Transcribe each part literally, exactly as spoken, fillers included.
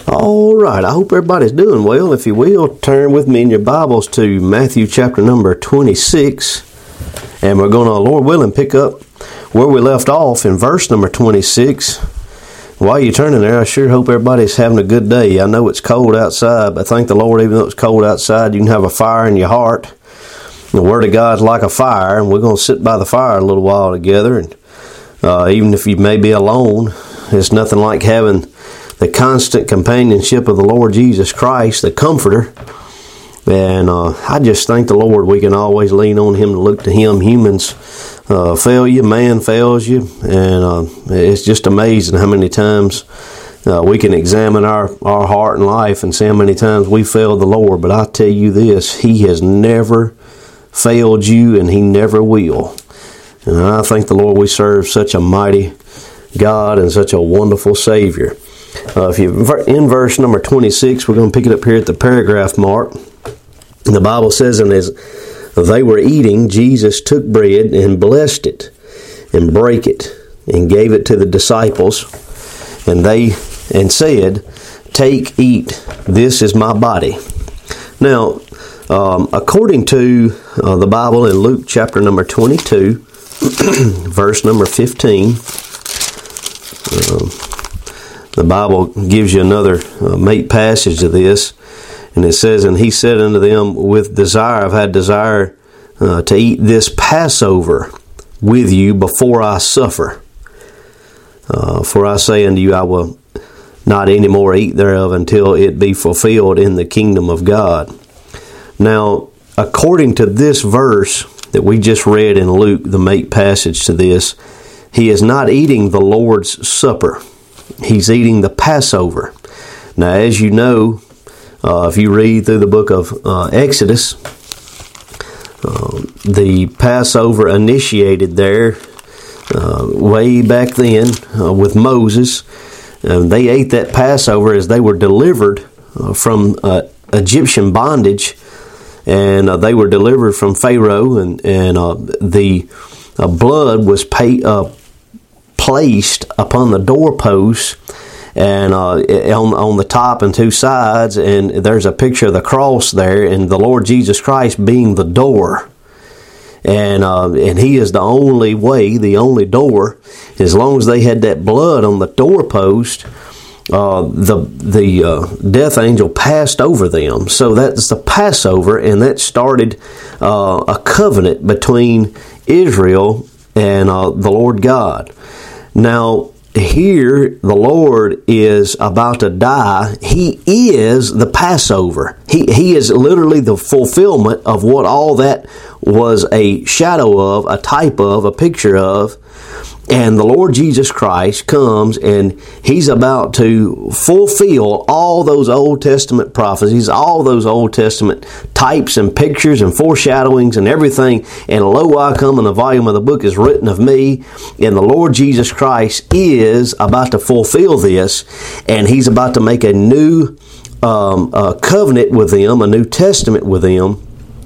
All right, I hope everybody's doing well. If you will, turn with me in your Bibles to Matthew chapter number twenty-six. And we're going to, Lord willing, pick up where we left off in verse number twenty-six. While you're turning there, I sure hope everybody's having a good day. I know it's cold outside, but thank the Lord, even though it's cold outside, you can have a fire in your heart. The Word of God's like a fire, and we're going to sit by the fire a little while together. And uh, even if you may be alone, it's nothing like having the constant companionship of the Lord Jesus Christ, the Comforter. And uh, I just thank the Lord we can always lean on Him to look to Him. Humans uh, fail you, man fails you, and uh, it's just amazing how many times uh, we can examine our, our heart and life and see how many times we failed the Lord. But I tell you this, He has never failed you, and He never will. And I thank the Lord we serve such a mighty God and such a wonderful Savior. Uh, if you in verse number twenty-six, we're going to pick it up here at the paragraph mark. And the Bible says, and as they were eating, Jesus took bread and blessed it and brake it and gave it to the disciples. And they and said, "Take, eat, this is my body." Now, um, according to uh, the Bible in Luke chapter number twenty-two, verse number fifteen, um, the Bible gives you another uh, mate passage of this, and it says, "And he said unto them, With desire, I've had desire uh, to eat this Passover with you before I suffer. Uh, for I say unto you, I will not any more eat thereof until it be fulfilled in the kingdom of God." Now, according to this verse that we just read in Luke, the mate passage to this, he is not eating the Lord's Supper. He's eating the Passover. Now, as you know, uh, if you read through the book of uh, Exodus, uh, the Passover initiated there uh, way back then uh, with Moses. Uh, they ate that Passover as they were delivered uh, from uh, Egyptian bondage, and uh, they were delivered from Pharaoh, and, and uh, the uh, blood was paid uh, placed upon the doorposts and uh, on, on the top and two sides, and there's a picture of the cross there, and the Lord Jesus Christ being the door. And uh, and He is the only way, the only door. As long as they had that blood on the doorpost, uh, the the uh, death angel passed over them. So that's the Passover, and that started uh, a covenant between Israel and uh, the Lord God. Now, here the Lord is about to die. He is the Passover. He, he is literally the fulfillment of what all that was a shadow of, a type of, a picture of. And the Lord Jesus Christ comes, and He's about to fulfill all those Old Testament prophecies, all those Old Testament types and pictures and foreshadowings and everything. And lo, I come, and the volume of the book is written of me. And the Lord Jesus Christ is about to fulfill this, and He's about to make a new um, uh, covenant with them, a New Testament with them.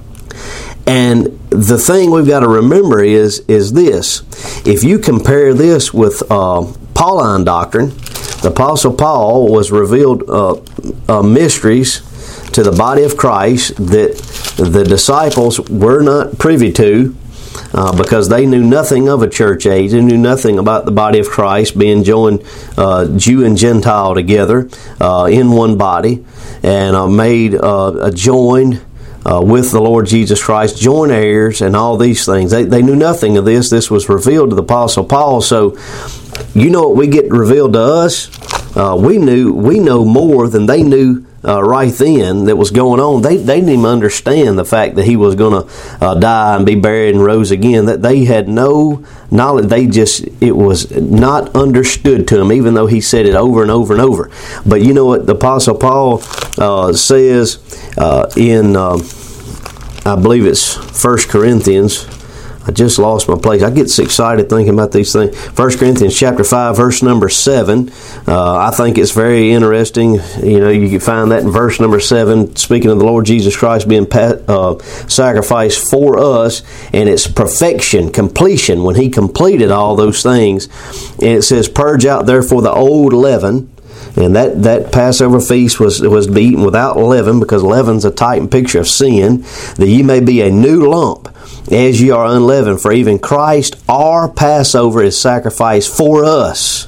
And the thing we've got to remember is is this. If you compare this with uh, Pauline doctrine, the Apostle Paul was revealed uh, uh, mysteries to the body of Christ that the disciples were not privy to uh, because they knew nothing of a church age. They knew nothing about the body of Christ being joined uh, Jew and Gentile together uh, in one body, and uh, made uh, a joined Uh, with the Lord Jesus Christ, joint heirs, and all these things. They they knew nothing of this. This was revealed to the Apostle Paul. So, you know what we get revealed to us? Uh, we knew we know more than they knew uh, right then that was going on. They they didn't even understand the fact that He was going to uh, die and be buried and rose again. That they had no knowledge. They just it was not understood to them, even though He said it over and over and over. But you know what the Apostle Paul uh, says uh, in uh, I believe it's First Corinthians. I just lost my place. I get so excited thinking about these things. First Corinthians chapter five, verse number seven. Uh, I think it's very interesting. You know, you can find that in verse number seven, speaking of the Lord Jesus Christ being uh, sacrificed for us, and it's perfection, completion, when He completed all those things. And it says, "Purge out therefore the old leaven, And that, that Passover feast was, was to be eaten without leaven, because leaven's a type and picture of sin, that ye may be a new lump, as ye are unleavened. For even Christ, our Passover, is sacrificed for us.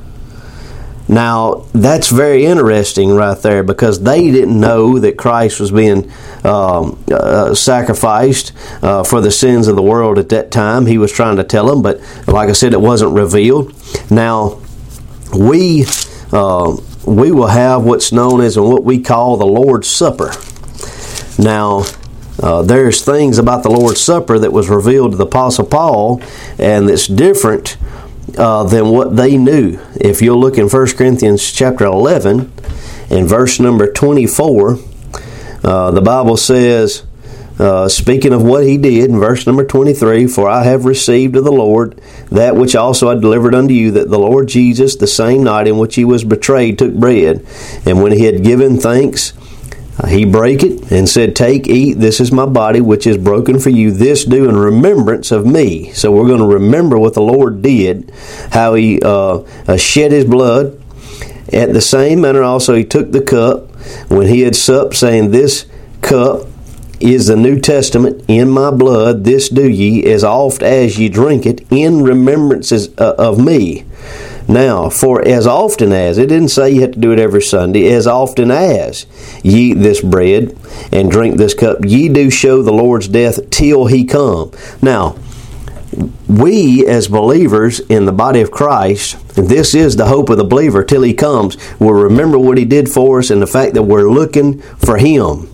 Now, that's very interesting right there, because they didn't know that Christ was being um, uh, sacrificed uh, for the sins of the world at that time. He was trying to tell them, but like I said, it wasn't revealed. Now, we uh, we will have what's known as and what we call the Lord's Supper. Now, uh, there's things about the Lord's Supper that was revealed to the Apostle Paul, and that's different Uh, than what they knew. If you'll look in First Corinthians chapter eleven and verse number twenty-four, uh, the Bible says, uh, speaking of what he did, in verse number twenty-three, For I have received of the Lord that which also I delivered unto you, that the Lord Jesus, the same night in which he was betrayed, took bread, and when he had given thanks, he brake it and said, Take, eat, this is my body, which is broken for you. This do in remembrance of me. So we're going to remember what the Lord did, how he uh, uh, shed his blood. At the same manner also he took the cup when he had supped, saying, This cup is the New Testament in my blood. This do ye as oft as ye drink it in remembrance of me. Now, for as often as, it didn't say you had to do it every Sunday, as often as ye eat this bread and drink this cup, ye do show the Lord's death till he come. Now, we as believers in the body of Christ, this is the hope of the believer till he comes, will remember what he did for us and the fact that we're looking for him.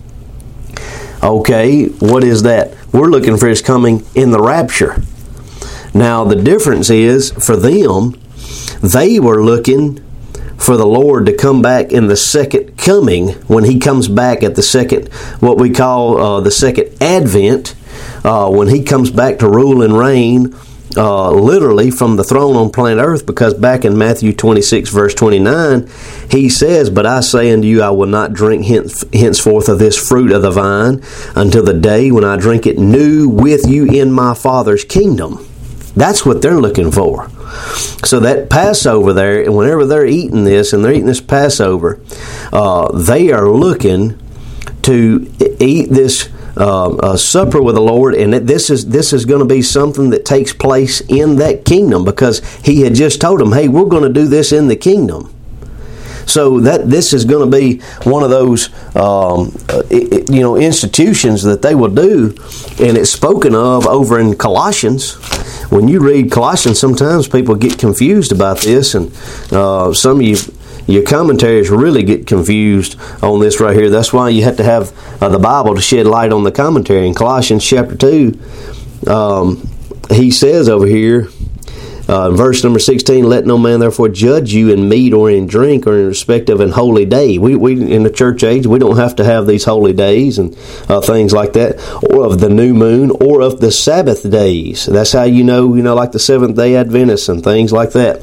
Okay, what is that? We're looking for his coming in the rapture. Now, the difference is, for them, they were looking for the Lord to come back in the second coming, when he comes back at the second, what we call uh, the second advent, uh, when he comes back to rule and reign uh, literally from the throne on planet earth, because back in Matthew twenty-six verse twenty-nine, he says, But I say unto you, I will not drink hence, henceforth of this fruit of the vine until the day when I drink it new with you in my Father's kingdom. That's what they're looking for. So that Passover there, and whenever they're eating this, and they're eating this Passover, uh, they are looking to eat this uh, uh, supper with the Lord, and this is this is going to be something that takes place in that kingdom, because he had just told them, hey, we're going to do this in the kingdom. So that this is going to be one of those, um, it, you know, institutions that they will do, and it's spoken of over in Colossians. When you read Colossians, sometimes people get confused about this, and uh, some of you, your commentaries really get confused on this right here. That's why you have to have uh, the Bible to shed light on the commentary. In Colossians chapter two, um, he says over here, Uh, verse number sixteen, Let no man therefore judge you in meat or in drink or in respect of an holy day. We, we in the church age, we don't have to have these holy days and uh, things like that, or of the new moon, or of the Sabbath days. That's how you know, you know, like the Seventh Day Adventists and things like that.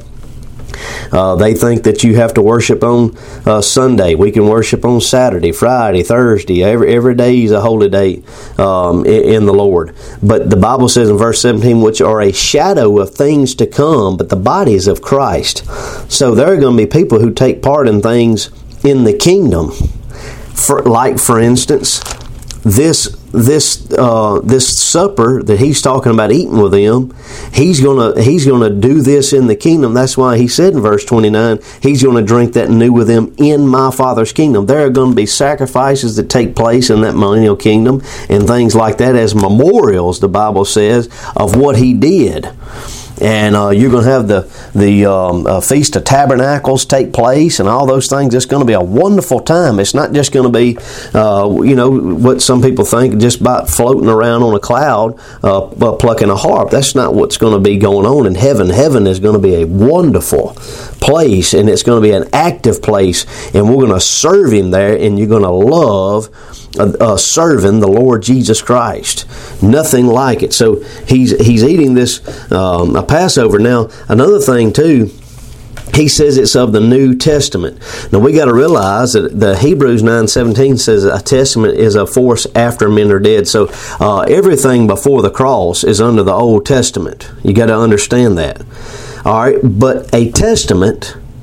Uh, they think that you have to worship on uh, Sunday. We can worship on Saturday, Friday, Thursday. Every every day is a holy day um, in, in the Lord. But the Bible says in verse seventeen, which are a shadow of things to come, but the body is of Christ. So there are going to be people who take part in things in the kingdom. For, like, for instance, this this uh, this supper that he's talking about eating with them, he's gonna he's gonna do this in the kingdom. That's why he said in verse twenty-nine, he's gonna drink that new with them in my Father's kingdom. There are going to be sacrifices that take place in that millennial kingdom and things like that as memorials, the Bible says, of what he did. And uh, you're going to have the the um, uh, Feast of Tabernacles take place and all those things. It's going to be a wonderful time. It's not just going to be, uh, you know, what some people think, just about floating around on a cloud, uh, plucking a harp. That's not what's going to be going on in heaven. Heaven is going to be a wonderful place, and it's going to be an active place, and we're going to serve him there, and you're going to love Uh, uh, serving the Lord Jesus Christ. Nothing like it. So he's he's eating this um, a Passover. Now, another thing too, he says it's of the New Testament. Now, we got to realize that the Hebrews nine seventeen says a testament is a force after men are dead. So uh, everything before the cross is under the Old Testament. You got to understand that. All right, but a testament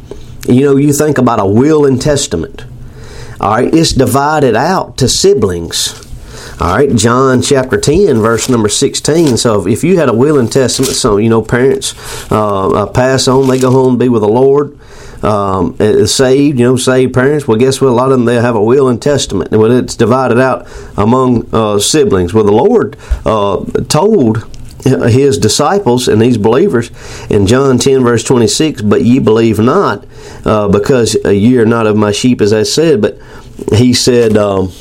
You know, you think about a will and testament. All right, it's divided out to siblings. All right, John chapter ten, verse number sixteen. So if you had a will and testament, so, you know, parents uh, pass on, they go home and be with the Lord. Um, saved, you know, saved parents. Well, guess what? A lot of them, they have a will and testament. Well, it's divided out among uh, siblings. Well, the Lord uh, told His disciples and these believers in John ten, verse twenty-six, but ye believe not, uh, because ye are not of my sheep, as I said. But He said, um,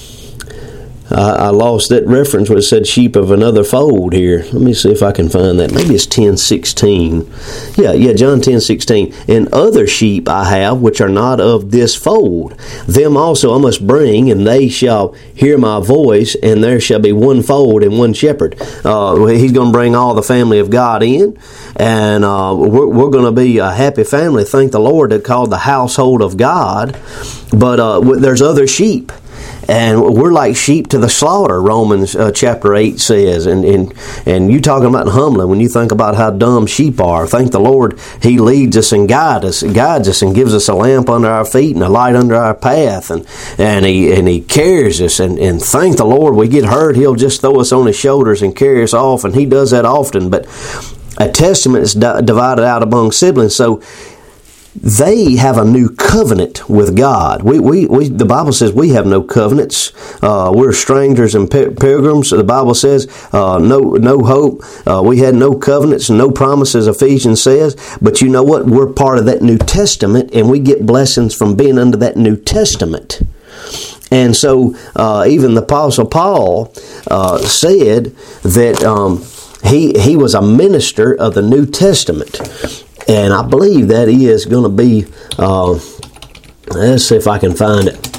I, I lost that reference where it said sheep of another fold here. Let me see if I can find that. Maybe it's ten sixteen. Yeah, yeah, John ten sixteen. And other sheep I have, which are not of this fold. Them also I must bring, and they shall hear my voice, and there shall be one fold and one shepherd. Uh, he's going to bring all the family of God in, and uh, we're, we're going to be a happy family. Thank the Lord, that called the household of God. But uh, there's other sheep. And we're like sheep to the slaughter, Romans uh, chapter eight says. And, and and you talking about humbling, when you think about how dumb sheep are. Thank the Lord, He leads us and guides us, guides us and gives us a lamp under our feet and a light under our path. And and He and He carries us. And, and thank the Lord, we get hurt, He'll just throw us on His shoulders and carry us off. And He does that often. But a testament is di- divided out among siblings. So they have a new covenant with God. We, we, we the Bible says we have no covenants. Uh, we're strangers and pilgrims. The Bible says uh, no no hope. Uh, we had no covenants and no promises, Ephesians says. But you know what? We're part of that New Testament, and we get blessings from being under that New Testament. And so uh, even the Apostle Paul uh, said that um, he he was a minister of the New Testament. And I believe that is going to be, uh, let's see if I can find it.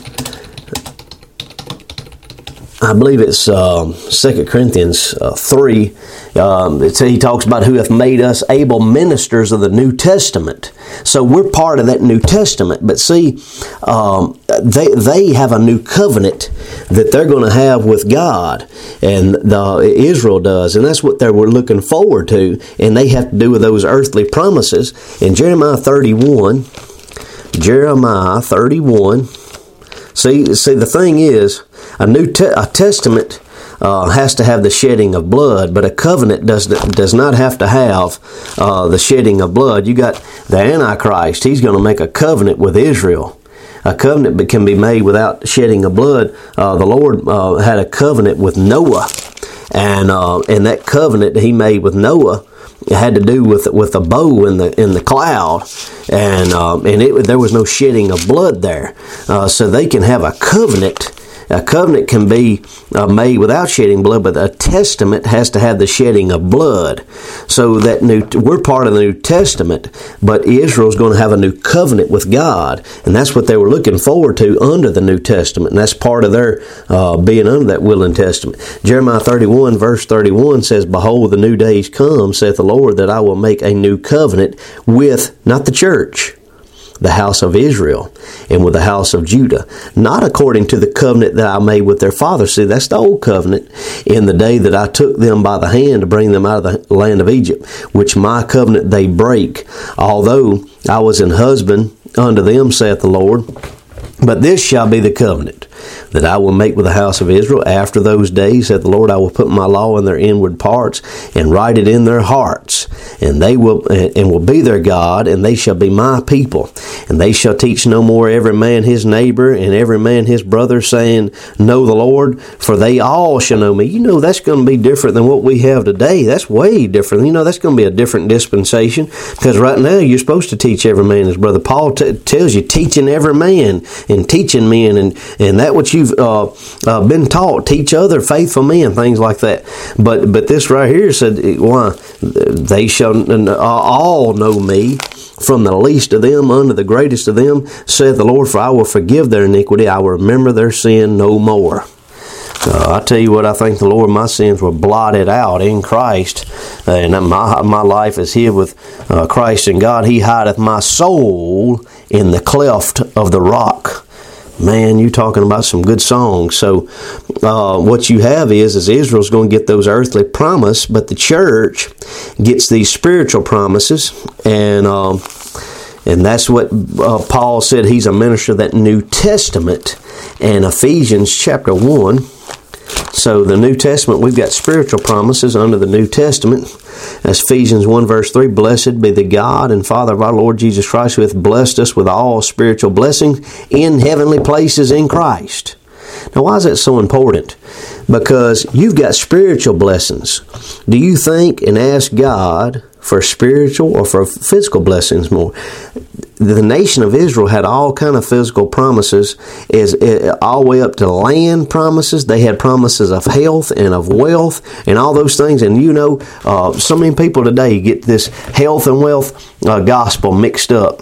I believe it's uh, Second Corinthians uh, three. Um, it's, he talks about who hath made us able ministers of the New Testament. So we're part of that New Testament. But see, um, they they have a new covenant that they're going to have with God, and the, Israel does, and that's what they were looking forward to. And they have to do with those earthly promises. In Jeremiah thirty-one, Jeremiah thirty-one. See, see, the thing is, a new te- a testament uh, has to have the shedding of blood, but a covenant does does not have to have uh, the shedding of blood. You got the Antichrist; he's going to make a covenant with Israel. A covenant can be made without shedding of blood. Uh, the Lord uh, had a covenant with Noah, and uh, and that covenant He made with Noah, it had to do with with a bow in the in the cloud, and um, and it, there was no shedding of blood there. Uh, so they can have a covenant. A covenant can be uh, made without shedding blood, but a testament has to have the shedding of blood. So that new we're part of the New Testament, but Israel's going to have a new covenant with God, and that's what they were looking forward to under the New Testament, and that's part of their uh, being under that will and testament. Jeremiah thirty-one, verse thirty-one says, "Behold, the new days come, saith the Lord, that I will make a new covenant with," not the church, "the house of Israel, and with the house of Judah, not according to the covenant that I made with their fathers." See, that's the old covenant. "In the day that I took them by the hand to bring them out of the land of Egypt, which my covenant they break, although I was an husband unto them, saith the Lord. But this shall be the covenant that I will make with the house of Israel after those days, saith the Lord. I will put my law in their inward parts and write it in their hearts, and they will and will be their God, and they shall be my people. And they shall teach no more every man his neighbor and every man his brother, saying, Know the Lord, for they all shall know me." You know, that's going to be different than what we have today. That's way different. You know, that's going to be a different dispensation, because right now you're supposed to teach every man his brother. Paul t- tells you, teaching every man and teaching men, and, and that what you've uh, uh, been taught, teach other faithful men, things like that. But but this right here said, why? They shall all know me, from the least of them unto the greatest of them, saith the Lord, for I will forgive their iniquity, I will remember their sin no more. Uh, I tell you what, I thank the Lord, my sins were blotted out in Christ, uh, and my my life is hid with uh, Christ in God. He hideth my soul in the cleft of the rock. Man, you're talking about some good songs. So uh, what you have is, is Israel's going to get those earthly promises, but the church gets these spiritual promises, and um, And that's what uh, Paul said. He's a minister of that New Testament. And Ephesians chapter one. So the New Testament, we've got spiritual promises under the New Testament. As Ephesians one verse three, blessed be the God and Father of our Lord Jesus Christ, who hath blessed us with all spiritual blessings in heavenly places in Christ. Now, why is that so important? Because you've got spiritual blessings. Do you think and ask God for spiritual or for physical blessings more? The nation of Israel had all kind of physical promises, is all the way up to land promises. They had promises of health and of wealth and all those things. And you know, uh, so many people today get this health and wealth uh, gospel mixed up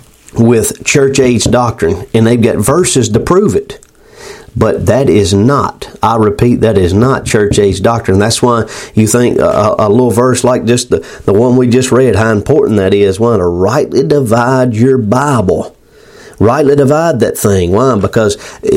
with church age doctrine, and they've got verses to prove it. But that is not, I repeat, that is not church age doctrine. That's why you think a, a little verse like just the, the one we just read, how important that is. Why? To rightly divide your Bible. Rightly divide that thing. Why? Because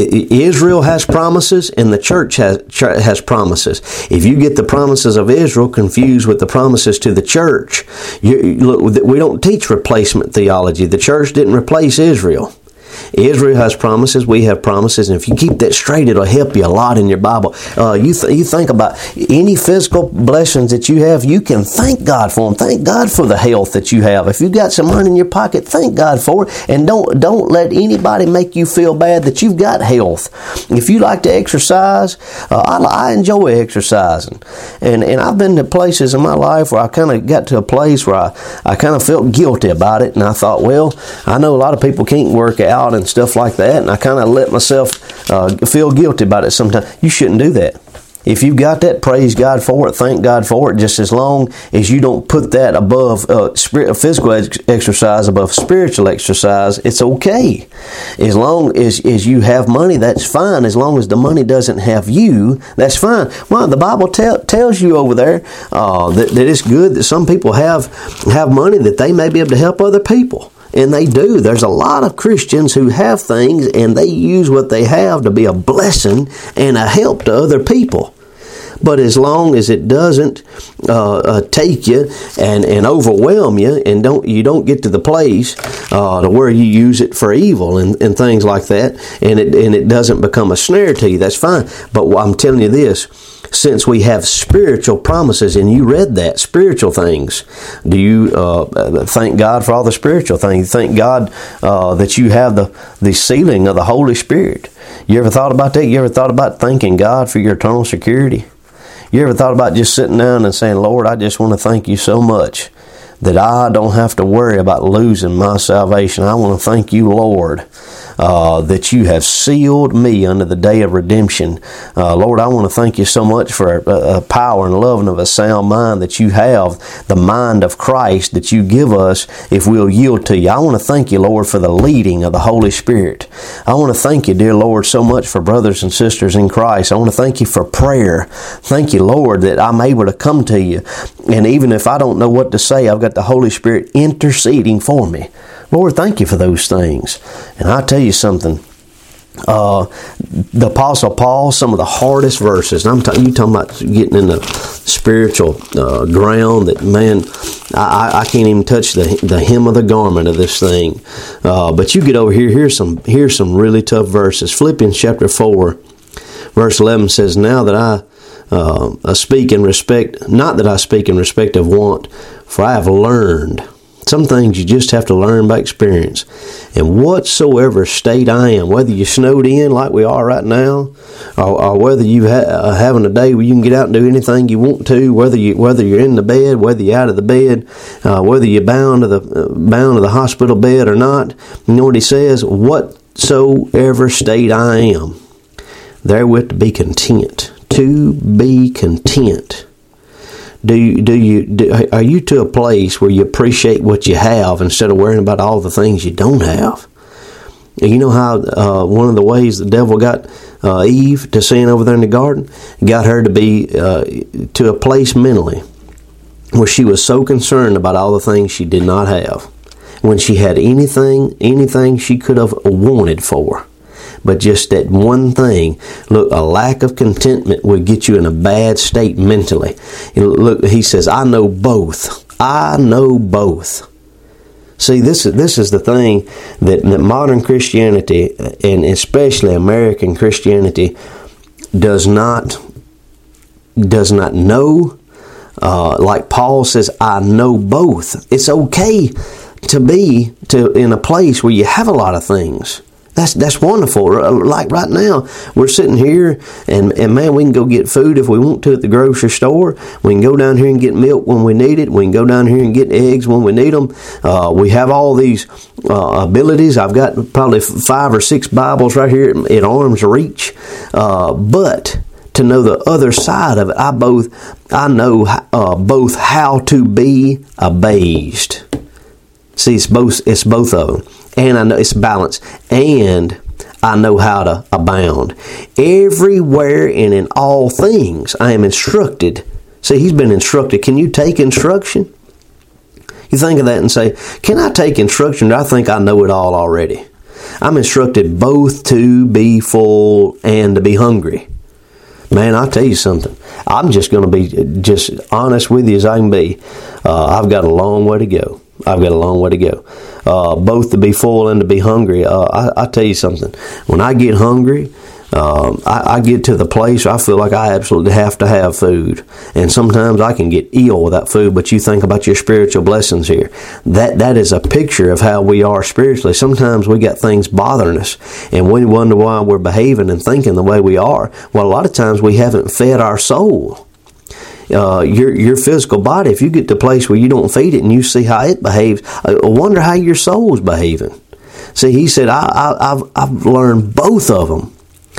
Israel has promises and the church has has promises. If you get the promises of Israel confused with the promises to the church, you, look, we don't teach replacement theology. The church didn't replace Israel. Israel has promises, we have promises, and if you keep that straight, it'll help you a lot in your Bible. Uh, you th- you think about any physical blessings that you have, you can thank God for them. Thank God for the health that you have. If you've got some money in your pocket, thank God for it, and don't don't let anybody make you feel bad that you've got health. If you like to exercise, uh, I, I enjoy exercising, and and I've been to places in my life where I kind of got to a place where I, I kind of felt guilty about it, and I thought, well, I know a lot of people can't work out and stuff like that, and I kind of let myself uh, feel guilty about it sometimes. You shouldn't do that. If you've got that, praise God for it, thank God for it, just as long as you don't put that above uh, spirit, physical ex- exercise above spiritual exercise, it's okay. As long as, as you have money, that's fine. As long as the money doesn't have you, that's fine. Well, the Bible tell, tells you over there uh, that, that it's good that some people have have money that they may be able to help other people. And they do. There's a lot of Christians who have things and they use what they have to be a blessing and a help to other people. But as long as it doesn't uh, uh, take you and, and overwhelm you, and don't you don't get to the place uh, to where you use it for evil and, and things like that, and it and it doesn't become a snare to you, that's fine. But I'm telling you this, since we have spiritual promises, and you read that, spiritual things, do you uh, thank God for all the spiritual things? Thank God uh, that you have the, the sealing of the Holy Spirit. You ever thought about that? You ever thought about thanking God for your eternal security? You ever thought about just sitting down and saying, Lord, I just want to thank you so much that I don't have to worry about losing my salvation. I want to thank you, Lord, uh, that you have sealed me unto the day of redemption. Uh, Lord, I want to thank you so much for a, a power and loving of a sound mind that you have, the mind of Christ that you give us if we'll yield to you. I want to thank you, Lord, for the leading of the Holy Spirit. I want to thank you, dear Lord, so much for brothers and sisters in Christ. I want to thank you for prayer. Thank you, Lord, that I'm able to come to you. And even if I don't know what to say, I've got the Holy Spirit interceding for me. Lord, thank you for those things. And I'll tell you something. Uh, the Apostle Paul, some of the hardest verses. I'm t- you talking about getting in the spiritual uh, ground that, man, I, I can't even touch the the hem of the garment of this thing. Uh, but you get over here. Here's some here's some really tough verses. Philippians chapter four, verse eleven says, "Now that I uh, I speak in respect, not that I speak in respect of want, for I have learned." Some things you just have to learn by experience. And whatsoever state I am, whether you're snowed in like we are right now, or, or whether you ha- are having a day where you can get out and do anything you want to, whether you whether you're in the bed, whether you're out of the bed, uh, whether you're bound to the uh, bound to the hospital bed or not, you know what he says? Whatsoever state I am, therewith to be content. To be content. Do you, do you, do, are you to a place where you appreciate what you have instead of worrying about all the things you don't have? You know how uh, one of the ways the devil got uh, Eve to sin over there in the garden? Got her to be uh, to a place mentally where she was so concerned about all the things she did not have. When she had anything, anything she could have wanted for. But just that one thing, look, a lack of contentment will get you in a bad state mentally. And look, he says, I know both. I know both. See, this is this is the thing that, that modern Christianity, and especially American Christianity, does not does not know. Uh, like Paul says, I know both. It's okay to be to in a place where you have a lot of things. That's that's wonderful. Like right now, we're sitting here, and, and man, we can go get food if we want to at the grocery store. We can go down here and get milk when we need it. We can go down here and get eggs when we need them. Uh, we have all these uh, abilities. I've got probably five or six Bibles right here at, at arm's reach. Uh, but to know the other side of it, I both I know uh, both how to be abased. See, it's both it's both of them. And I know it's balance, and I know how to abound. Everywhere and in all things, I am instructed. See, he's been instructed. Can you take instruction? You think of that and say, can I take instruction? Do I think I know it all already? I'm instructed both to be full and to be hungry. Man, I'll tell you something. I'm just going to be just honest with you as I can be. Uh, I've got a long way to go. I've got a long way to go. Uh, both to be full and to be hungry. Uh, I, I tell you something. When I get hungry, um, I, I get to the place where I feel like I absolutely have to have food. And sometimes I can get ill without food, but you think about your spiritual blessings here. That That is a picture of how we are spiritually. Sometimes we got things bothering us, and we wonder why we're behaving and thinking the way we are. Well, a lot of times we haven't fed our soul. Uh, your your physical body, if you get to a place where you don't feed it and you see how it behaves, I wonder how your soul's behaving. See, he said, I, I, I've, I've learned both of them.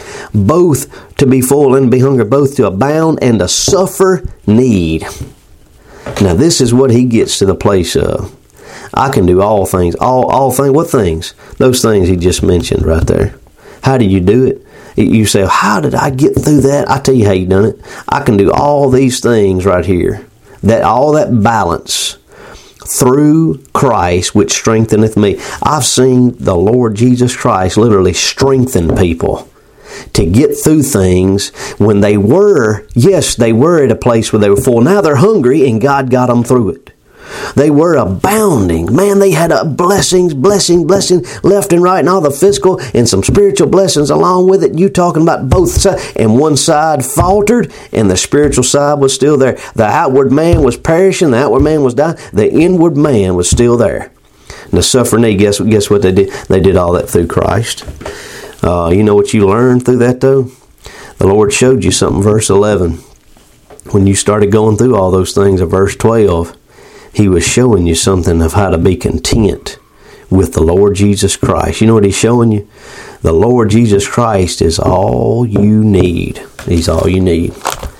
Both to be full and be hungry, both to abound and to suffer need. Now, this is what he gets to the place of. I can do all things. All, all things. What things? Those things he just mentioned right there. How do you do it? You say, how did I get through that? I tell you how you done it. I can do all these things right here. That all that balance through Christ, which strengtheneth me. I've seen the Lord Jesus Christ literally strengthen people to get through things when they were, yes, they were at a place where they were full. Now they're hungry, and God got them through it. They were abounding. Man, they had a blessings, blessing, blessing left and right, and all the physical and some spiritual blessings along with it. You talking about both sides. And one side faltered, and the spiritual side was still there. The outward man was perishing. The outward man was dying. The inward man was still there. And the suffering need, guess, guess what they did? They did all that through Christ. Uh, you know what you learned through that, though? The Lord showed you something, verse eleven. When you started going through all those things of verse twelve, He was showing you something of how to be content with the Lord Jesus Christ. You know what He's showing you? The Lord Jesus Christ is all you need. He's all you need.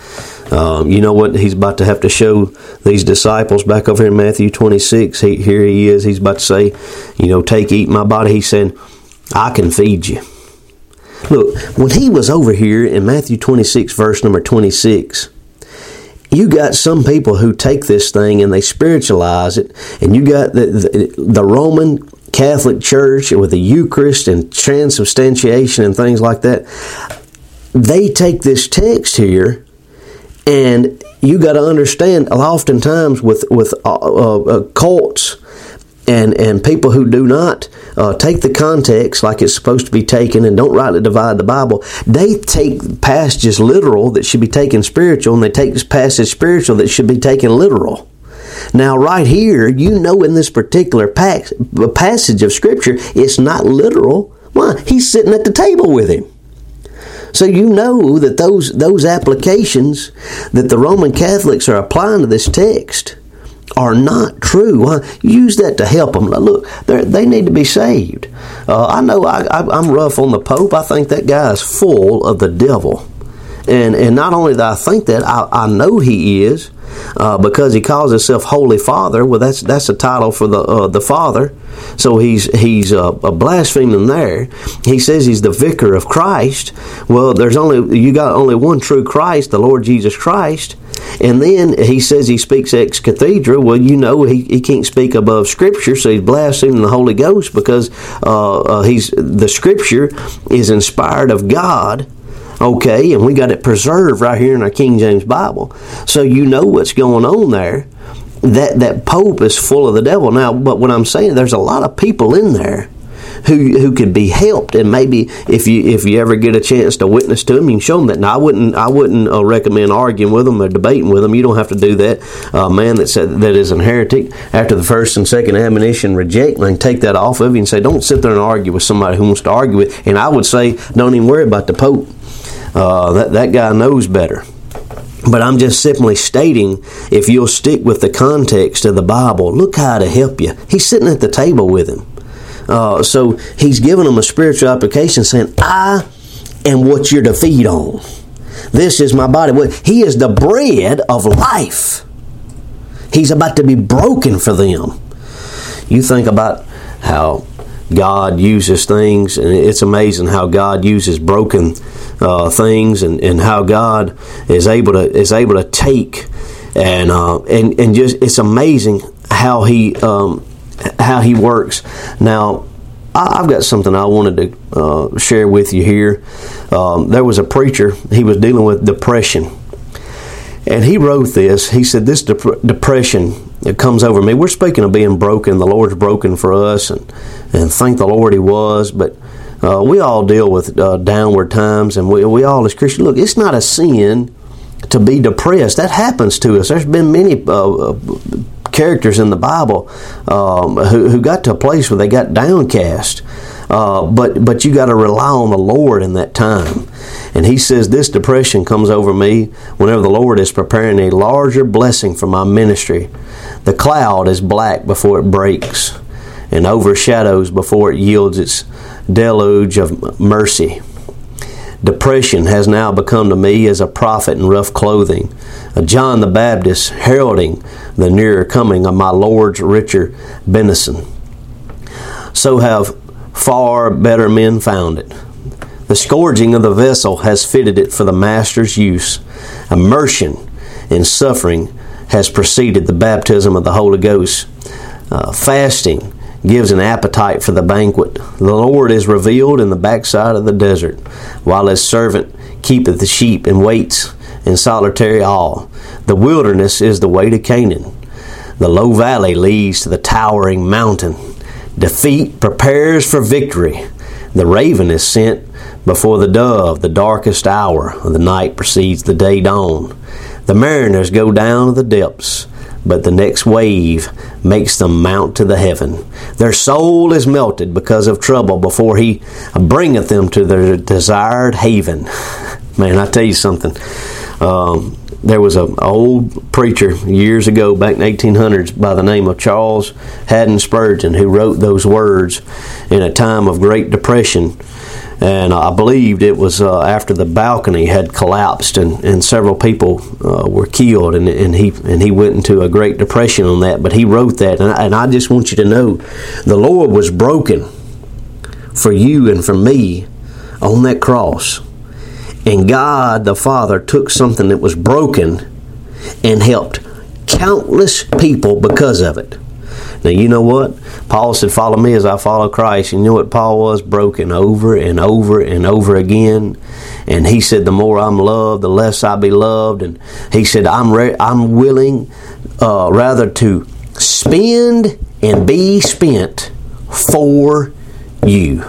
Um, you know what He's about to have to show these disciples back over here in Matthew twenty-six? He, here He is. He's about to say, you know, take, eat my body. He's saying, I can feed you. Look, when He was over here in Matthew twenty-six, verse number twenty-six, you got some people who take this thing and they spiritualize it, and you got the, the, the Roman Catholic Church with the Eucharist and transubstantiation and things like that. They take this text here, and you got to understand, oftentimes with with uh, uh, cults and and people who do not uh, take the context like it's supposed to be taken and don't rightly divide the Bible, they take passages literal that should be taken spiritual, and they take this passage spiritual that should be taken literal. Now, right here, you know, in this particular pack, passage of Scripture, it's not literal. Why? He's sitting at the table with him. So you know that those those applications that the Roman Catholics are applying to this text are not true. Huh? Use that to help them. Look, they need to be saved. Uh, I know I, I, I'm rough on the Pope. I think that guy is full of the devil. And and not only do I think that, I, I know he is, uh, because he calls himself Holy Father. Well, that's that's a title for the uh, the Father. So he's he's uh, a blaspheming there. He says he's the Vicar of Christ. Well, there's only you got only one true Christ, the Lord Jesus Christ. And then he says he speaks ex cathedra. Well, you know he, he can't speak above Scripture, so he's blaspheming the Holy Ghost because uh, uh, he's the Scripture is inspired of God. Okay, and we got it preserved right here in our King James Bible. So you know what's going on there. that, that Pope is full of the devil. Now, but what I'm saying, there's a lot of people in there who who could be helped, and maybe if you if you ever get a chance to witness to them, you can show them that. Now, I wouldn't I wouldn't uh, recommend arguing with them or debating with them. You don't have to do that. A uh, man that said that is a heretic, after the first and second admonition, reject, and take that off of you and say, don't sit there and argue with somebody who wants to argue with. And I would say, don't even worry about the Pope. Uh, that that guy knows better. But I'm just simply stating, if you'll stick with the context of the Bible, look how to help you. He's sitting at the table with him. Uh, so he's giving them a spiritual application saying, I am what you're to feed on. This is my body. He is the bread of life. He's about to be broken for them. You think about how God uses things, and it's amazing how God uses broken uh, things, and, and how God is able to is able to take and uh, and and just it's amazing how he um, how he works. Now, I've got something I wanted to uh, share with you here. Um, there was a preacher, he was dealing with depression. And he wrote this. He said, this dep- depression, it comes over me. We're speaking of being broken. The Lord's broken for us, and, and thank the Lord He was. But uh, we all deal with uh, downward times, and we, we all as Christians, look, it's not a sin to be depressed. That happens to us. There's been many uh, characters in the Bible um, who, who got to a place where they got downcast. Uh, but but you got to rely on the Lord in that time. And he says, this depression comes over me whenever the Lord is preparing a larger blessing for my ministry. The cloud is black before it breaks and overshadows before it yields its deluge of mercy. Depression has now become to me as a prophet in rough clothing, a John the Baptist heralding the nearer coming of my Lord's richer benison. So have far better men found it. The scourging of the vessel has fitted it for the Master's use. Immersion in suffering has preceded the baptism of the Holy Ghost. Uh, fasting gives an appetite for the banquet. The Lord is revealed in the backside of the desert, while His servant keepeth the sheep and waits in solitary awe. The wilderness is the way to Canaan. The low valley leads to the towering mountain. Defeat prepares for victory. The raven is sent before the dove. The darkest hour of the night precedes the day dawn. The mariners go down to the depths, but the next wave makes them mount to the heaven. Their soul is melted because of trouble before He bringeth them to their desired haven. Man, I tell you something. Um, there was an old preacher years ago, back in the eighteen hundreds, by the name of Charles Haddon Spurgeon, who wrote those words in a time of great depression. And I believed it was uh, after the balcony had collapsed, and, and several people uh, were killed, and, and he and he went into a great depression on that. But he wrote that, and I, and I just want you to know, the Lord was broken for you and for me on that cross. And God the Father took something that was broken and helped countless people because of it. Now, you know what? Paul said, follow me as I follow Christ. And you know what Paul was? Broken over and over and over again. And he said, the more I'm loved, the less I be loved. And he said, I'm re- I'm willing uh, rather to spend and be spent for you.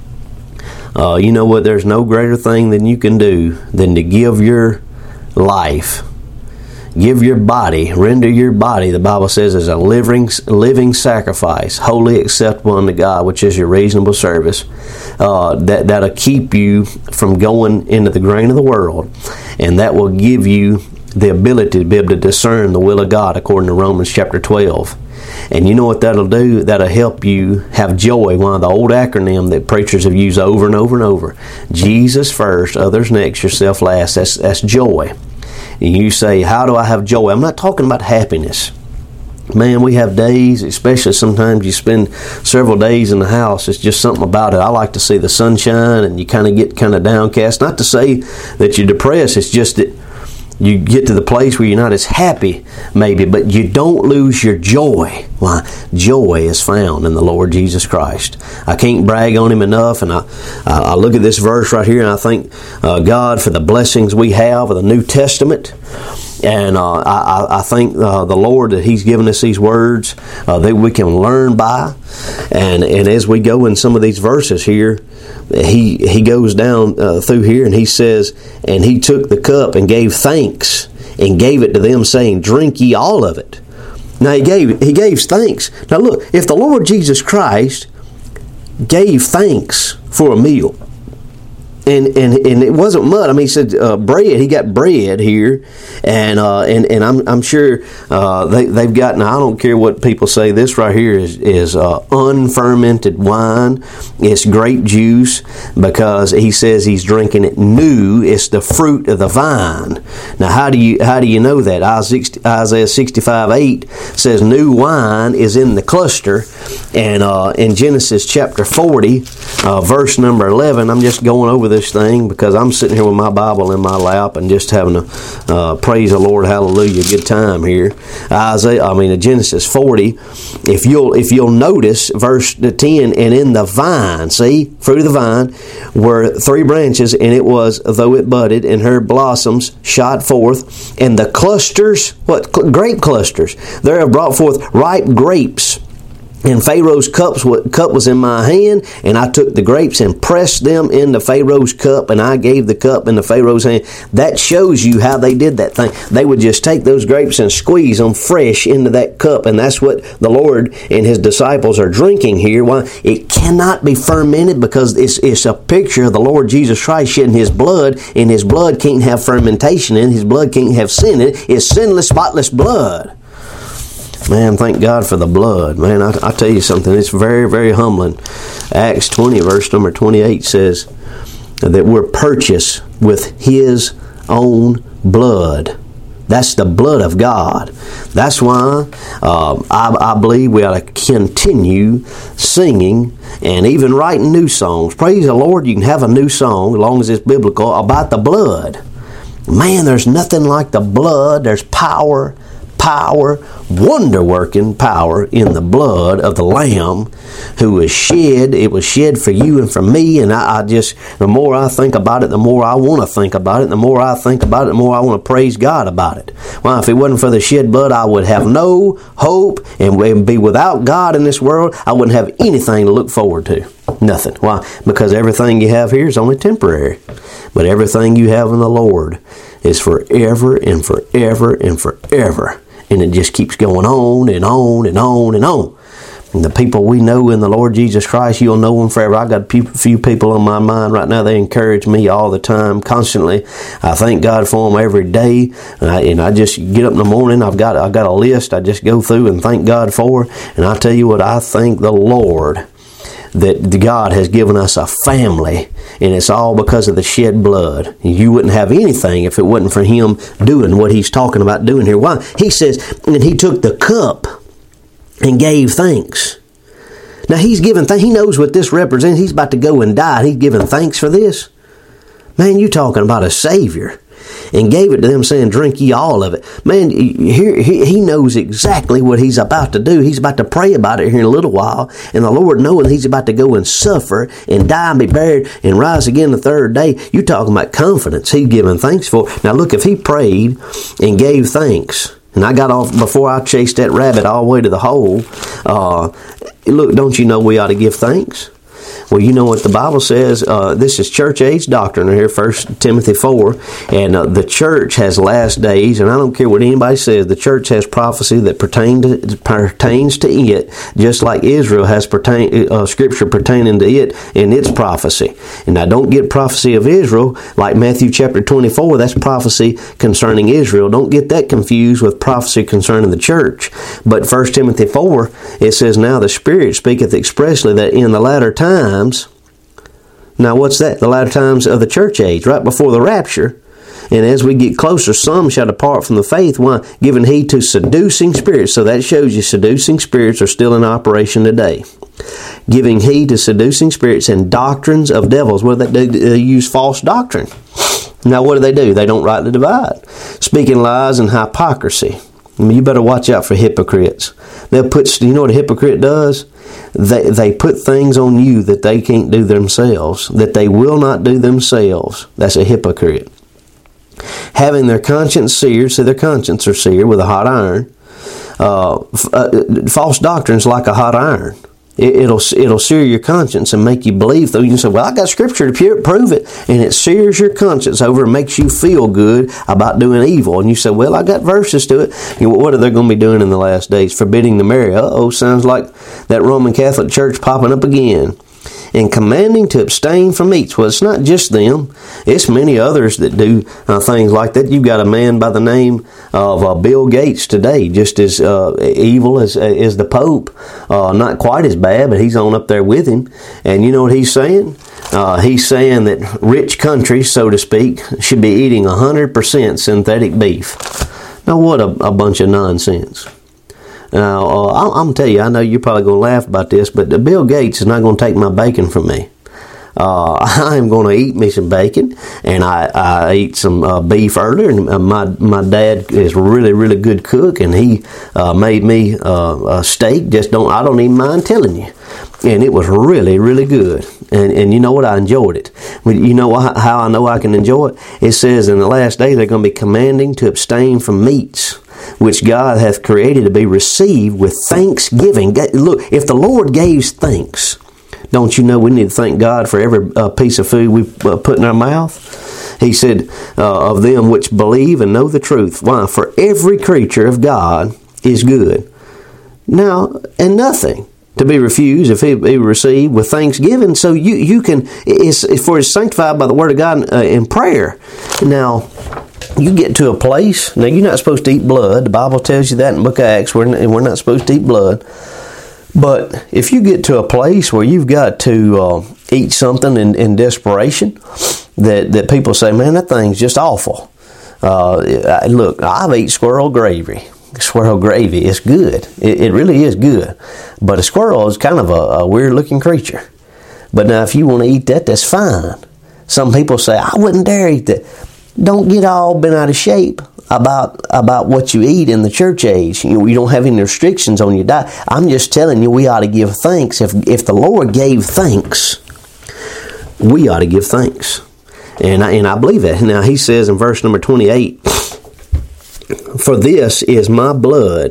Uh, you know what? There's no greater thing than you can do than to give your life, give your body, render your body, the Bible says, as a living, living sacrifice, wholly acceptable unto God, which is your reasonable service. Uh, that, that'll keep you from going into the grain of the world, and that will give you the ability to be able to discern the will of God, according to Romans chapter twelve. And you know what that'll do? That'll help you have joy. One of the old acronym that preachers have used over and over and over. Jesus first, others next, yourself last. That's, that's joy. And you say, how do I have joy? I'm not talking about happiness. Man, we have days, especially sometimes you spend several days in the house. It's just something about it. I like to see the sunshine, and you kind of get kind of downcast. Not to say that you're depressed. It's just that you get to the place where you're not as happy, maybe, but you don't lose your joy. Why? Joy is found in the Lord Jesus Christ. I can't brag on Him enough, and I, I look at this verse right here, and I thank uh, God for the blessings we have of the New Testament. And uh, I, I think uh, the Lord, that He's given us these words uh, that we can learn by. And and as we go in some of these verses here, he he goes down uh, through here and he says, and He took the cup and gave thanks and gave it to them, saying, drink ye all of it. Now he gave he gave thanks. Now look, if the Lord Jesus Christ gave thanks for a meal, And, and and it wasn't mud. I mean, he said uh, bread. He got bread here, and uh, and and I'm I'm sure uh, they they've got. Now I don't care what people say. This right here is is uh, unfermented wine. It's grape juice, because he says he's drinking it new. It's the fruit of the vine. Now how do you how do you know that? Isaiah sixty-five eight says new wine is in the cluster, and uh, in Genesis chapter forty, uh, verse number eleven. I'm just going over this thing because I'm sitting here with my Bible in my lap and just having a uh, praise the Lord, hallelujah, good time here. Isaiah, I mean Genesis forty. If you'll if you'll notice verse ten, and in the vine, see, fruit of the vine, were three branches, and it was though it budded, and her blossoms shot forth, and the clusters, what grape clusters, there have brought forth ripe grapes. And Pharaoh's cups, cup was in my hand, and I took the grapes and pressed them into Pharaoh's cup, and I gave the cup into Pharaoh's hand. That shows you how they did that thing. They would just take those grapes and squeeze them fresh into that cup, and that's what the Lord and His disciples are drinking here. Why? It cannot be fermented, because it's, it's a picture of the Lord Jesus Christ shedding His blood, and His blood can't have fermentation in it. His blood can't have sin in it. It's sinless, spotless blood. Man, thank God for the blood. Man, I, I tell you something, it's very, very humbling. Acts twenty, verse number twenty-eight says that we're purchased with His own blood. That's the blood of God. That's why uh, I, I believe we ought to continue singing and even writing new songs. Praise the Lord, you can have a new song, as long as it's biblical, about the blood. Man, there's nothing like the blood. There's power. Power, wonder-working power in the blood of the Lamb who was shed. It was shed for you and for me, and I, I just, the more I think about it, the more I want to think about it. The more I think about it, the more I want to praise God about it. Well, if it wasn't for the shed blood, I would have no hope and would be without God in this world. I wouldn't have anything to look forward to. Nothing. Why? Because everything you have here is only temporary. But everything you have in the Lord is forever and forever and forever. And it just keeps going on and on and on and on. And the people we know in the Lord Jesus Christ, you'll know them forever. I've got a few people on my mind right now. They encourage me all the time, constantly. I thank God for them every day. And I, and I just get up in the morning. I've got, I've got a list I just go through and thank God for. And I tell you what, I thank the Lord that God has given us a family, and it's all because of the shed blood. You wouldn't have anything if it wasn't for Him doing what He's talking about doing here. Why? He says, and He took the cup and gave thanks. Now He's giving thanks. He knows what this represents. He's about to go and die. He's giving thanks for this. Man, you're talking about a Savior. And gave it to them, saying, drink ye all of it. Man, here he, he knows exactly what He's about to do. He's about to pray about it here in a little while. And the Lord, knowing He's about to go and suffer and die and be buried and rise again the third day, you're talking about confidence He's giving thanks for. Now look, if He prayed and gave thanks, and I got off before I chased that rabbit all the way to the hole, uh, look, don't you know we ought to give thanks? Well, you know what the Bible says. Uh, this is church age doctrine here, First Timothy four. And uh, the church has last days, and I don't care what anybody says, the church has prophecy that pertain to, pertains to it, just like Israel has pertain, uh, scripture pertaining to it in its prophecy. And I don't get prophecy of Israel like Matthew chapter twenty-four. That's prophecy concerning Israel. Don't get that confused with prophecy concerning the church. But First Timothy four, it says, now the Spirit speaketh expressly that in the latter times. Now what's that? The latter times of the church age, right before the rapture. And as we get closer, some shall depart from the faith, why? Giving heed to seducing spirits. So that shows you seducing spirits are still in operation today. Giving heed to seducing spirits and doctrines of devils. What do they do? They use false doctrine. Now what do they do? They don't rightly divide. Speaking lies and hypocrisy. I mean, you better watch out for hypocrites. They'll put, you know what a hypocrite does? They they put things on you that they can't do themselves, that they will not do themselves. That's a hypocrite. having their conscience seared, so their conscience are seared with a hot iron. Uh, f- uh, false doctrine's like a hot iron. It, it'll it'll sear your conscience and make you believe. Though you can say, "Well, I got Scripture to pu- prove it," and it sears your conscience over and makes you feel good about doing evil. And you say, "Well, I got verses to it." You know, what are they going to be doing in the last days? Forbidding to marry. Uh oh, sounds like that Roman Catholic Church popping up again. And commanding to abstain from meats. Well, it's not just them. It's many others that do uh, things like that. You've got a man by the name of uh, Bill Gates today, just as uh, evil as, as the Pope. Uh, not quite as bad, but he's on up there with him. And you know what he's saying? Uh, he's saying that rich countries, so to speak, should be eating one hundred percent synthetic beef. Now, what a, a bunch of nonsense. Now, uh, I'm going to tell you, I know you're probably going to laugh about this, but Bill Gates is not going to take my bacon from me. Uh, I'm going to eat me some bacon, and I, I ate some uh, beef earlier, and uh, my my dad is a really, really good cook, and he uh, made me uh, a steak, just don't, I don't even mind telling you. And it was really, really good. And and you know what? I enjoyed it. You know how I know I can enjoy it? It says in the last day they're going to be commanding to abstain from meats, which God hath created to be received with thanksgiving. Look, if the Lord gave thanks, don't you know we need to thank God for every uh, piece of food we uh, put in our mouth? He said, uh, of them which believe and know the truth. Why? For every creature of God is good. Now, and nothing to be refused if it be received with thanksgiving. So you, you can, it's, for it's sanctified by the word of God uh, in prayer. Now, you get to a place, now you're not supposed to eat blood. The Bible tells you that in the book of Acts, we're, we're not supposed to eat blood. But if you get to a place where you've got to uh, eat something in, in desperation, that, that people say, man, that thing's just awful. Uh, look, I've eaten squirrel gravy. Squirrel gravy is good. It, it really is good. But a squirrel is kind of a, a weird-looking creature. But now if you want to eat that, that's fine. Some people say, I wouldn't dare eat that. Don't get all bent out of shape about about what you eat in the church age. You know, you don't have any restrictions on your diet. I'm just telling you, we ought to give thanks. If if the Lord gave thanks, we ought to give thanks. And I, and I believe that. Now, he says in verse number twenty-eight, for this is my blood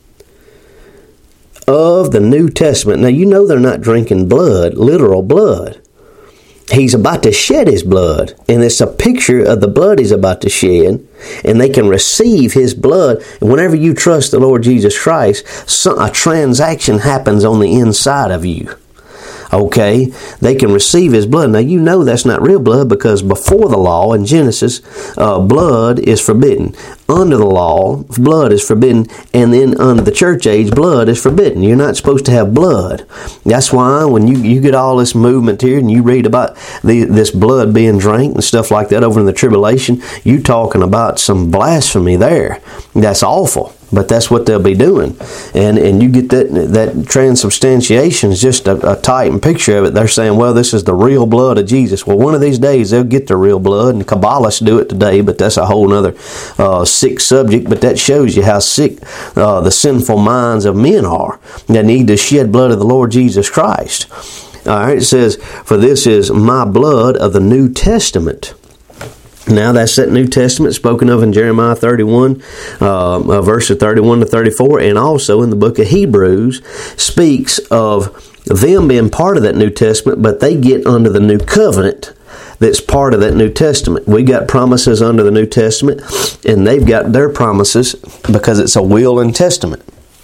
of the New Testament. Now, you know they're not drinking blood, literal blood. He's about to shed his blood, and it's a picture of the blood he's about to shed, and they can receive his blood. And whenever you trust the Lord Jesus Christ, some, a transaction happens on the inside of you. Okay, they can receive his blood. Now, you know that's not real blood, because before the law in Genesis, uh, blood is forbidden. Under the law, blood is forbidden. And then under the church age, blood is forbidden. You're not supposed to have blood. That's why when you, you get all this movement here and you read about the, this blood being drank and stuff like that over in the tribulation, you talking about some blasphemy there. That's awful. But that's what they'll be doing. And and you get that that transubstantiation is just a, a tightened picture of it. They're saying, well, this is the real blood of Jesus. Well, one of these days they'll get the real blood, and Kabbalists do it today, but that's a whole other uh, sick subject. But that shows you how sick uh, the sinful minds of men are that need the shed blood of the Lord Jesus Christ. All right, it says, for this is my blood of the New Testament. Now, that's that New Testament spoken of in Jeremiah thirty-one, uh, verses thirty-one to thirty-four, and also in the book of Hebrews speaks of them being part of that New Testament, but they get under the new covenant that's part of that New Testament. We got promises under the New Testament, and they've got their promises because it's a will and testament.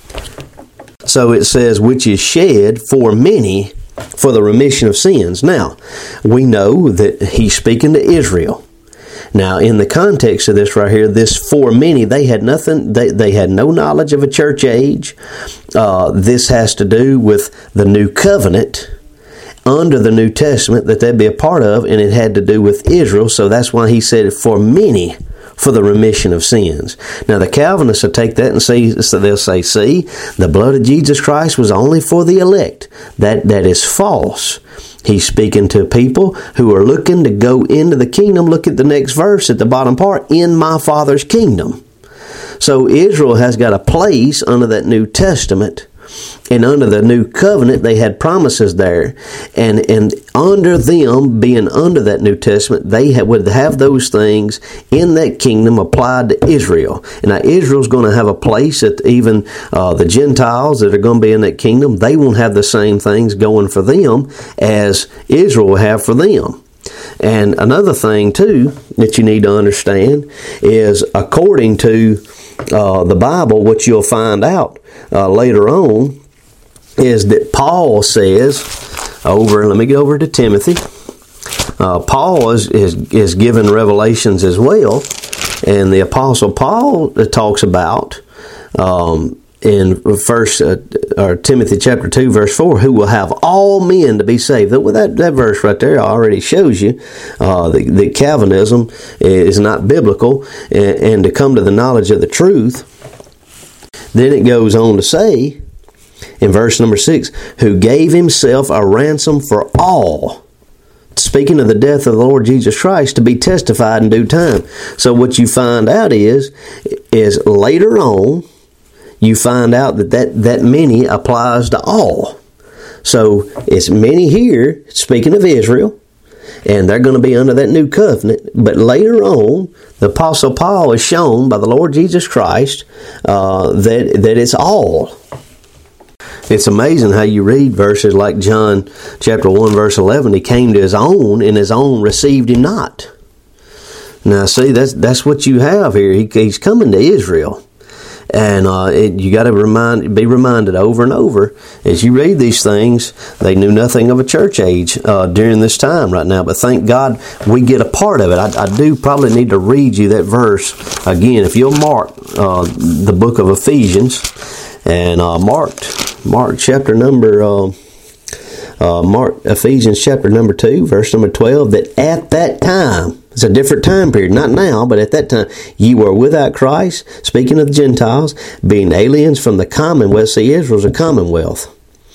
So it says, which is shed for many for the remission of sins. Now, we know that he's speaking to Israel. Now, in the context of this right here, this for many, they had nothing, they, they had no knowledge of a church age. Uh, this has to do with the new covenant under the New Testament that they'd be a part of, and it had to do with Israel, so that's why he said for many for the remission of sins. Now, the Calvinists will take that and say, so they'll say, see, the blood of Jesus Christ was only for the elect. That That is false. He's speaking to people who are looking to go into the kingdom. Look at the next verse at the bottom part, in my Father's kingdom. So Israel has got a place under that New Testament, And under the new covenant, they had promises there. And and under them, being under that New Testament, they have, would have those things in that kingdom applied to Israel. And now Israel's going to have a place that even uh, the Gentiles that are going to be in that kingdom, they won't have the same things going for them as Israel will have for them. And another thing, too, that you need to understand is according to uh, the Bible, what you'll find out uh, later on, is that Paul says over, let me get over to Timothy. Uh, Paul is, is is given revelations as well, and the Apostle Paul talks about um, in First uh, or Timothy chapter two, verse four, who will have all men to be saved. That that, that verse right there already shows you uh, that, that Calvinism is not biblical, and, and to come to the knowledge of the truth. Then it goes on to say, in verse number six, who gave himself a ransom for all, speaking of the death of the Lord Jesus Christ, to be testified in due time. So what you find out is, is later on, you find out that that, that many applies to all. So it's many here, speaking of Israel, and they're going to be under that new covenant. But later on, the Apostle Paul is shown by the Lord Jesus Christ uh, that that it's all. It's amazing how you read verses like John chapter one, verse eleven. He came to his own, and his own received him not. Now, see, that's that's what you have here. He, he's coming to Israel. And uh, it, you got to remind, be reminded over and over as you read these things. They knew nothing of a church age uh, during this time right now, but thank God we get a part of it. I, I do probably need to read you that verse again. If you'll mark uh, the book of Ephesians and uh, marked Mark chapter number uh, uh, Mark Ephesians chapter number two, verse number twelve. That at that time. It's a different time period, not now, but at that time, ye were without Christ, speaking of the Gentiles, being aliens from the commonwealth. See, Israel's a commonwealth.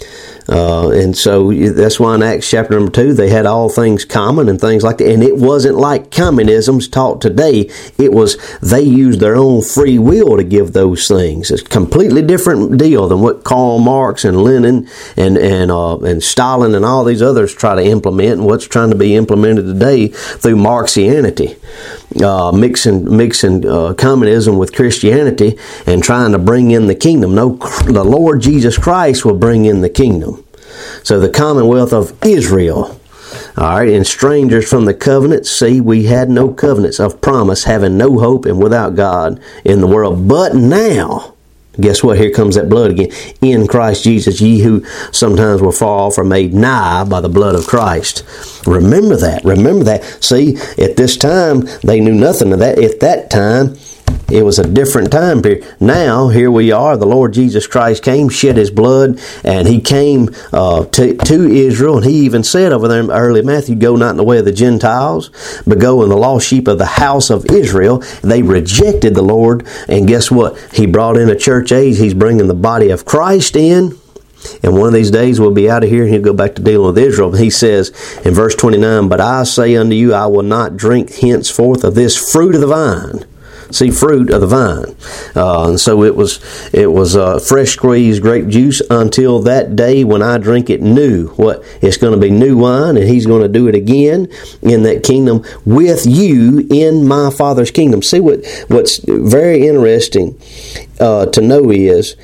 Uh, and so that's why in Acts chapter number two, they had all things common and things like that. And it wasn't like communism's taught today. It was, they used their own free will to give those things. It's a completely different deal than what Karl Marx and Lenin and, and, uh, and Stalin and all these others try to implement, and what's trying to be implemented today through Marxianity. Uh, mixing, mixing, uh, communism with Christianity and trying to bring in the kingdom. No, the Lord Jesus Christ will bring in the kingdom. So the commonwealth of Israel, all right, and strangers from the covenant. See, we had no covenants of promise, having no hope and without God in the world. But now, guess what? Here comes that blood again. In Christ Jesus, ye who sometimes were far off are made nigh by the blood of Christ. Remember that. Remember that. See, at this time, they knew nothing of that. At that time, it was a different time period. Now, here we are. The Lord Jesus Christ came, shed His blood, and He came uh, to, to Israel. And He even said over there in early Matthew, go not in the way of the Gentiles, but go in the lost sheep of the house of Israel. They rejected the Lord. And guess what? He brought in a church age. He's bringing the body of Christ in. And one of these days we'll be out of here and He'll go back to dealing with Israel. He says in verse twenty-nine, but I say unto you, I will not drink henceforth of this fruit of the vine. See, fruit of the vine. Uh, and so it was it was uh, fresh squeezed grape juice until that day when I drink it new. What? It's going to be new wine, and He's going to do it again in that kingdom with you in my Father's kingdom. See, what what's very interesting uh, to know is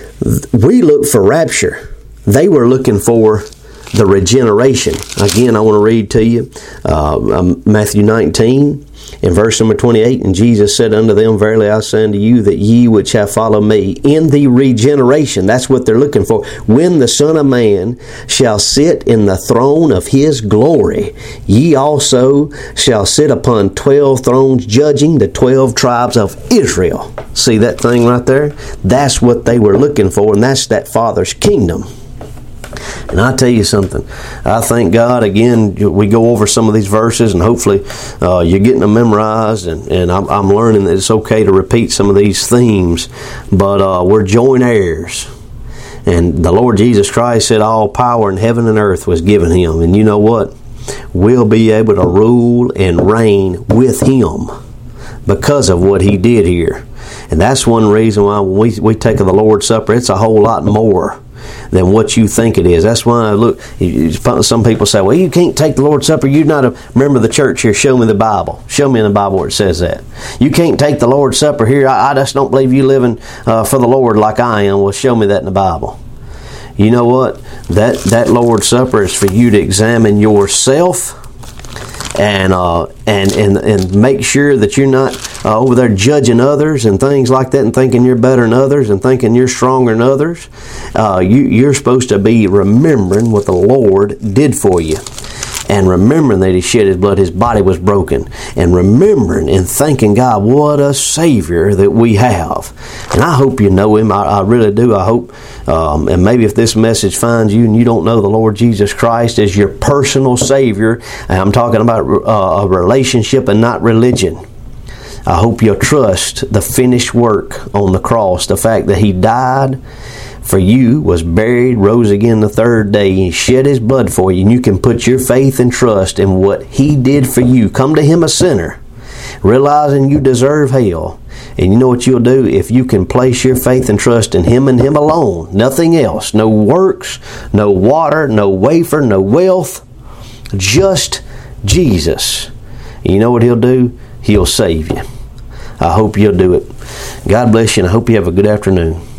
we look for rapture. They were looking for the regeneration. Again, I want to read to you uh, um, Matthew nineteen. In verse number twenty-eight, and Jesus said unto them, verily I say unto you, that ye which have followed me in the regeneration, that's what they're looking for, when the Son of Man shall sit in the throne of His glory, ye also shall sit upon twelve thrones, judging the twelve tribes of Israel. See that thing right there? That's what they were looking for, and that's that Father's kingdom. And I tell you something, I thank God, again, we go over some of these verses, and hopefully uh, you're getting them memorized, and, and I'm, I'm learning that it's okay to repeat some of these themes, but uh, we're joint heirs. And the Lord Jesus Christ said all power in heaven and earth was given Him. And you know what? We'll be able to rule and reign with Him because of what He did here. And that's one reason why when we, we take the Lord's Supper, it's a whole lot more. than what you think it is. That's why I look, some people say, well, you can't take the Lord's Supper. You're not a member of the church here. Show me the Bible. Show me in the Bible where it says that. You can't take the Lord's Supper here. I, I just don't believe you living uh, for the Lord like I am. Well, show me that in the Bible. You know what? That, that Lord's Supper is for you to examine yourself and uh, and, and and make sure that you're not uh, over there judging others and things like that and thinking you're better than others and thinking you're stronger than others. Uh, you, you're supposed to be remembering what the Lord did for you. And remembering that He shed His blood, His body was broken. And remembering and thanking God, what a Savior that we have. And I hope you know Him. I, I really do. I hope, um, and maybe if this message finds you and you don't know the Lord Jesus Christ as your personal Savior, and I'm talking about uh, a relationship and not religion. I hope you'll trust the finished work on the cross, the fact that He died for you, was buried, rose again the third day, and shed His blood for you, and you can put your faith and trust in what He did for you. Come to Him a sinner, realizing you deserve hell. And you know what you'll do? If you can place your faith and trust in Him and Him alone, nothing else, no works, no water, no wafer, no wealth, just Jesus. And you know what He'll do? He'll save you. I hope you'll do it. God bless you, and I hope you have a good afternoon.